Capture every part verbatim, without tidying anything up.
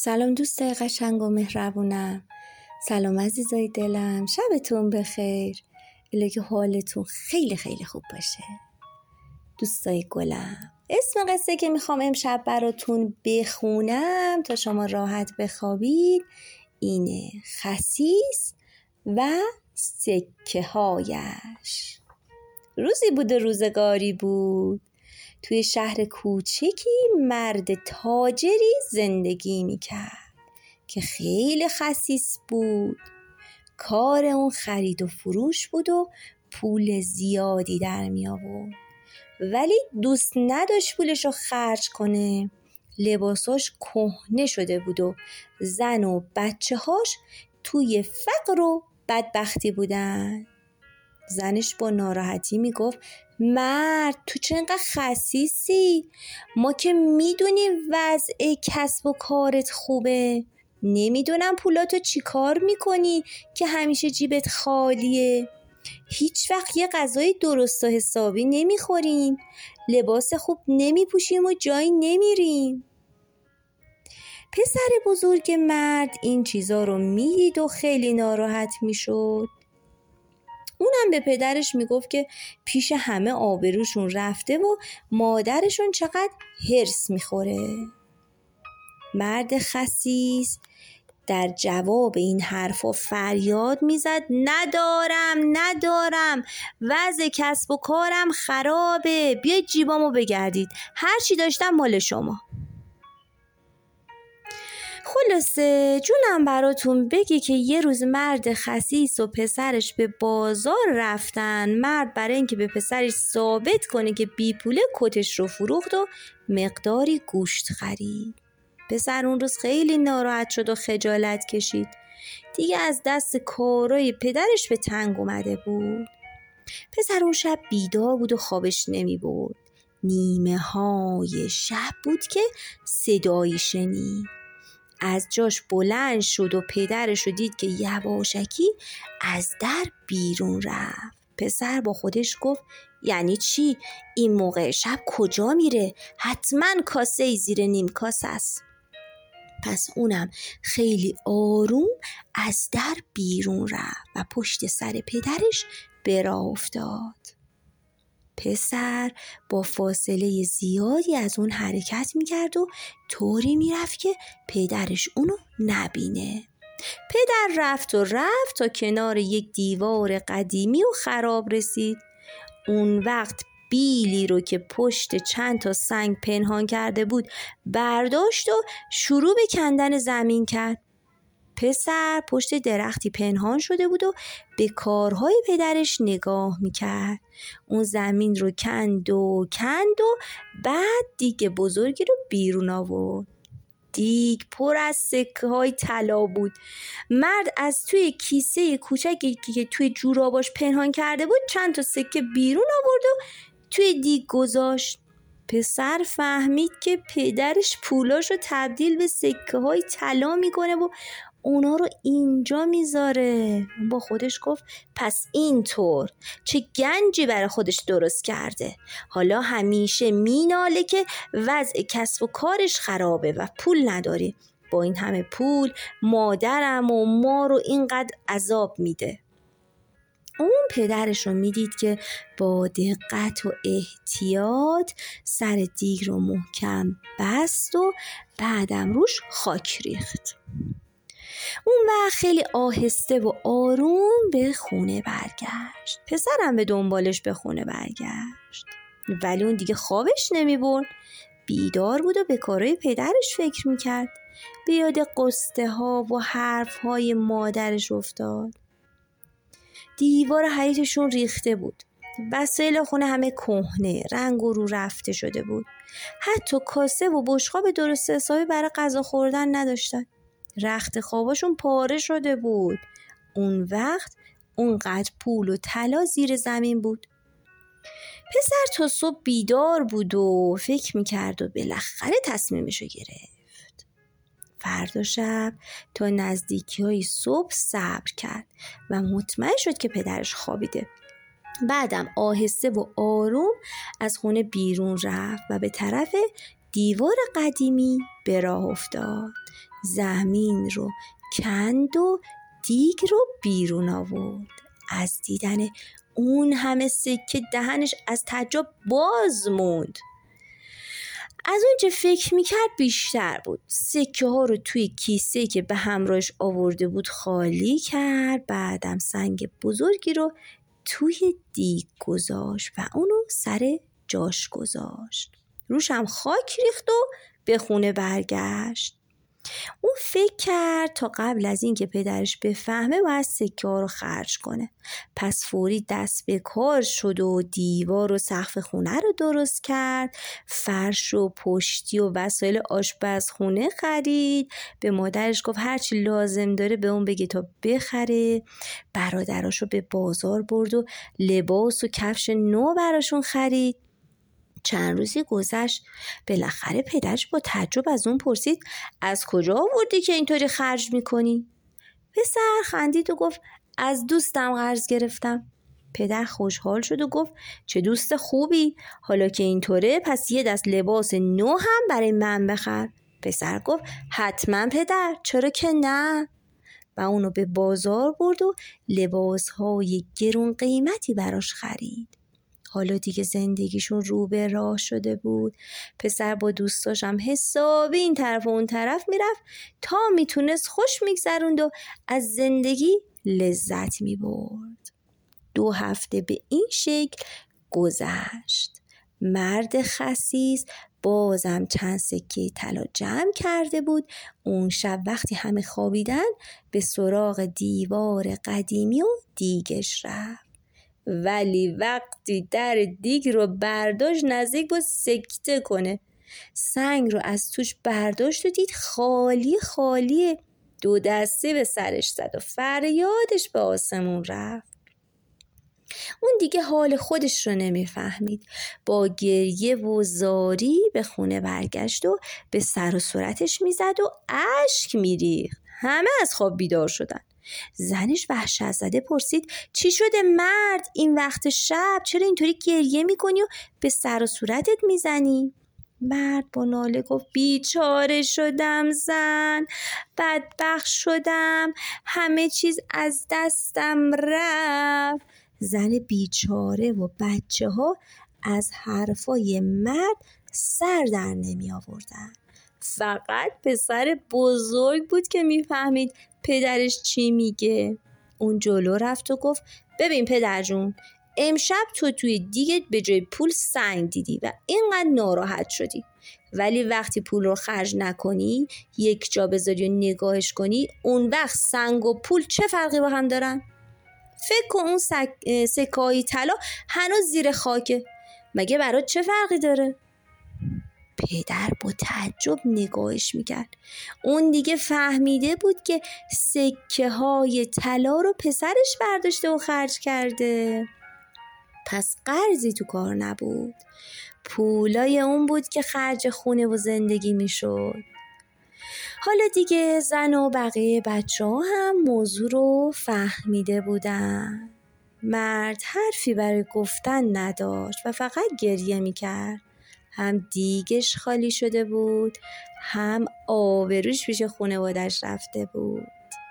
سلام دوستای قشنگ و مهربونم. سلام عزیزای دلم، شبتون بخیر. الهی که حالتون خیلی خیلی خوب باشه. دوستای گلم، اسم قصه که میخوام امشب براتون بخونم تا شما راحت بخوابید اینه: خسیس و سکه هایش. روزی بود و روزگاری بود، توی شهر کوچکی مرد تاجری زندگی میکرد که خیلی خسیس بود. کار اون خرید و فروش بود و پول زیادی در می آورد، ولی دوست نداشت پولشو خرج کنه. لباساش کهنه شده بود و زن و بچه هاش توی فقر و بدبختی بودن. زنش با ناراحتی میگفت: مرد، تو چه اینقدر خسیسی؟ ما که میدونیم وضع کسب و کارت خوبه، نمیدونم پولاتو چی کار میکنی که همیشه جیبت خالیه. هیچ وقت یه غذای درست و حسابی نمیخوریم، لباس خوب نمیپوشیم و جایی نمیریم. پسر بزرگ مرد این چیزا رو میدید و خیلی ناراحت میشد. اونم به پدرش میگفت که پیش همه آبروشون رفته و مادرشون چقدر هرس میخوره. مرد خسیس در جواب این حرفا فریاد میزد: ندارم ندارم، وضع کسب و کارم خرابه، بیاید جیبامو بگردید، هر چی داشتم مال شما. خلاصه جونم براتون بگی که یه روز مرد خسیس و پسرش به بازار رفتن. مرد برای اینکه به پسرش ثابت کنه که بی پوله کتش رو فروخت و مقداری گوشت خرید. پسر اون روز خیلی ناراحت شد و خجالت کشید. دیگه از دست کارای پدرش به تنگ اومده بود. پسر اون شب بیدار بود و خوابش نمی برد. نیمه های شب بود که صدایی شنید. از جاش بلند شد و پدرش رو دید که یواشکی از در بیرون رفت. پسر با خودش گفت: یعنی چی؟ این موقع شب کجا میره؟ حتما کاسه زیر نیم کاسه است. پس اونم خیلی آروم از در بیرون رفت و پشت سر پدرش به راه افتاد. پسر با فاصله زیادی از اون حرکت میکرد و طوری میرفت که پدرش اونو نبینه. پدر رفت و رفت تا کنار یک دیوار قدیمی و خراب رسید. اون وقت بیلی رو که پشت چند تا سنگ پنهان کرده بود برداشت و شروع به کندن زمین کرد. پسر پشت درختی پنهان شده بود و به کارهای پدرش نگاه میکرد. اون زمین رو کند و کند و بعد دیگ بزرگی رو بیرون آورد. دیگ پر از سکه های طلا بود. مرد از توی کیسه کوچکی که توی جوراباش پنهان کرده بود چند تا سکه بیرون آورد و توی دیگ گذاشت. پسر فهمید که پدرش پولاشو تبدیل به سکه های طلا میکنه و اونا رو اینجا میذاره. با خودش گفت: پس اینطور چه گنجی برای خودش درست کرده. حالا همیشه میناله که وضع کسب و کارش خرابه و پول نداره. با این همه پول مادرم و ما رو اینقدر عذاب میده. اون پدرش رو میدید که با دقت و احتیاط سر دیگ رو محکم بست و بعدم روش خاک ریخت. اون وقت خیلی آهسته و آروم به خونه برگشت. پسرم به دنبالش به خونه برگشت، ولی اون دیگه خوابش نمی برد. بیدار بود و به کارهای پدرش فکر میکرد. به یاد قصه ها و حرف های مادرش افتاد. دیوار حیاطشون ریخته بود. وسایل خونه همه کهنه، رنگ و رو رفته شده بود. حتی کاسه و بشقاب درست حسابی برای غذا خوردن نداشتن. رخت خواباشون پاره شده بود. اون وقت اونقدر پول و طلا زیر زمین بود. پسر تا صبح بیدار بود و فکر میکرد و بالاخره تصمیمشو گرفت. فردا شب تا نزدیکی های صبح صبر کرد و مطمئن شد که پدرش خوابیده. بعدم آهسته و آروم از خونه بیرون رفت و به طرف دیوار قدیمی به راه افتاد. زمین رو کند و دیگ رو بیرون آورد. از دیدن اون همه سکه دهنش از تعجب باز موند. از اون چه فکر میکرد بیشتر بود. سکه ها رو توی کیسه که به همراهش آورده بود خالی کرد. بعدم سنگ بزرگی رو توی دیگ گذاشت و اونو سر جاش گذاشت. روش هم خاک ریخت و به خونه برگشت. اون فکر کرد تا قبل از این که پدرش بفهمه باید سکه ها رو خرج کنه. پس فوری دست به کار شد و دیوار و سقف خونه رو درست کرد. فرش و پشتی و وسایل آشپزخونه خرید. به مادرش گفت هرچی لازم داره به اون بگه تا بخره. برادراشو به بازار برد و لباس و کفش نو براشون خرید. چند روزی گذشت. بالاخره پدرش با تعجب از اون پرسید از کجا آوردی که اینطوری خرج میکنی؟ پسر خندید و گفت از دوستم قرض گرفتم. پدر خوشحال شد و گفت چه دوست خوبی، حالا که اینطوره پس یه دست لباس نو هم برای من بخر. پسر گفت حتما پدر، چرا که نه؟ و اونو به بازار برد و لباسهای گرون قیمتی براش خرید. حالا دیگه زندگیشون رو به راه شده بود. پسر با دوستاش هم حسابی این طرف و اون طرف میرفت تا میتونست خوش میگذروند و از زندگی لذت میبرد. دو هفته به این شکل گذشت. مرد خسیس بازم چند سکه طلا جمع کرده بود. اون شب وقتی همه خوابیدن به سراغ دیوار قدیمی و دیگش رفت. ولی وقتی در دیگ رو برداشت نزدیک بود سکته کنه. سنگ رو از توش برداشت و دید خالی خالیه. دو دسته به سرش زد و فریادش به آسمون رفت. اون دیگه حال خودش رو نمیفهمید. با گریه و زاری به خونه برگشت و به سر و صورتش میزد و اشک میریخت. همه از خواب بیدار شدن. زنش وحشت زده پرسید چی شده مرد؟ این وقت شب چرا اینطوری گریه میکنی و به سر و صورتت میزنی؟ مرد با ناله گفت بیچاره شدم زن، بدبخت شدم، همه چیز از دستم رفت. زن بیچاره و بچه ها از حرفای مرد سر در نمی آوردن. فقط پسر بزرگ بود که میفهمید پدرش چی میگه. اون جلو رفت و گفت ببین پدر جون، امشب تو توی دیگت به جای پول سنگ دیدی و اینقدر ناراحت شدی، ولی وقتی پول رو خرج نکنی یک جا بذاری و نگاهش کنی اون وقت سنگ و پول چه فرقی با هم دارن؟ فکر کن اون سک... سکه‌های طلا هنوز زیر خاکه، مگه برات چه فرقی داره؟ پدر با تعجب نگاهش میکرد. اون دیگه فهمیده بود که سکه های طلا رو پسرش برداشته و خرج کرده. پس قرضی تو کار نبود، پولای اون بود که خرج خونه و زندگی میشد. حالا دیگه زن و بقیه بچه ها هم موضوع رو فهمیده بودن. مرد حرفی برای گفتن نداشت و فقط گریه میکرد. هم دیگش خالی شده بود، هم آبروش پیش خانواده‌اش رفته بود.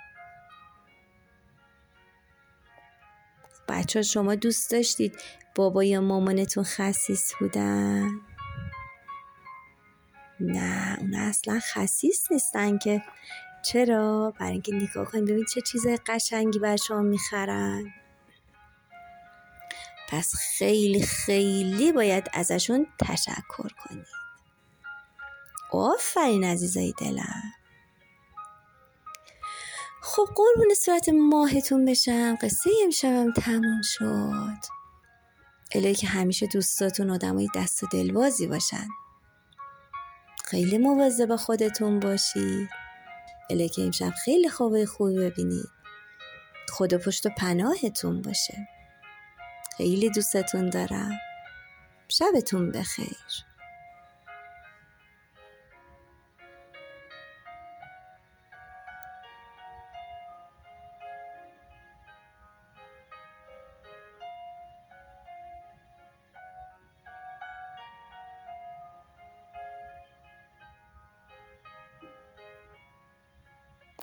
بچه ها شما دوست داشتید بابا یا مامانتون خسیس بودن؟ نه، اونا اصلا خسیس نیستن که. چرا؟ برای اینکه نگاه کنید ببین چه چیزای قشنگی بر شما میخرن. پس خیلی خیلی باید ازشون تشکر کنید. آفرین عزیزای دلم. خب قربون صورت ماهتون بشم. قصه امشبم تموم شد. الهی که همیشه دوستاتون آدمای دست و دلبازی باشن. خیلی مواظب خودتون باشید. الهی که امشب خیلی خوابای خوبی ببینید. خدا پشت و پناهتون باشه. خیلی دوستتون دارم. شبتون بخیر.